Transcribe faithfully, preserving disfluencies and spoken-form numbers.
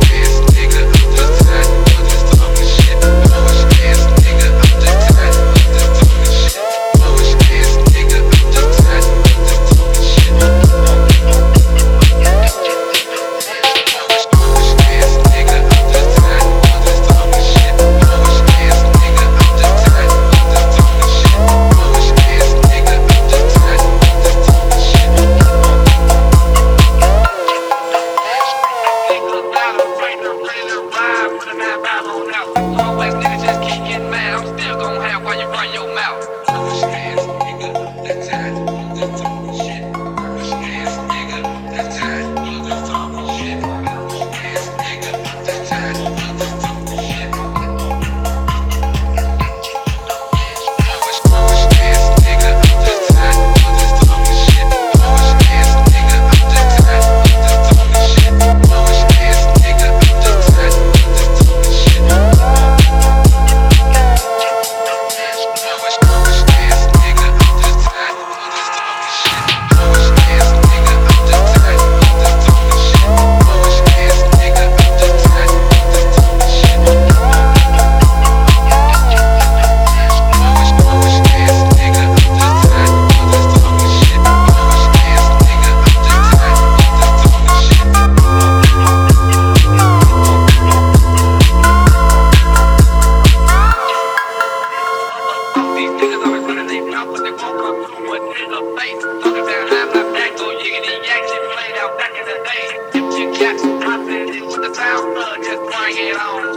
Always nigga just keep getting mad. I'm still gon' have while you run your mouth. Push ass nigga, that's tight. Just talking shit. Push ass nigga, that's tight. Just talking shit. Push ass nigga, that's tight. Just talking shit. Push ass nigga, that's tight. Just talking shit. Push ass nigga, that's tight. Just talking shit. Push ass nigga, that's tight. Just talking shit. These niggas always running their mouth, but they won't come through a nigga face. Talking down high, my back, go yiggity yak, shit played out back in the day. If you catch, I said it with the sound, uh, just bring it on.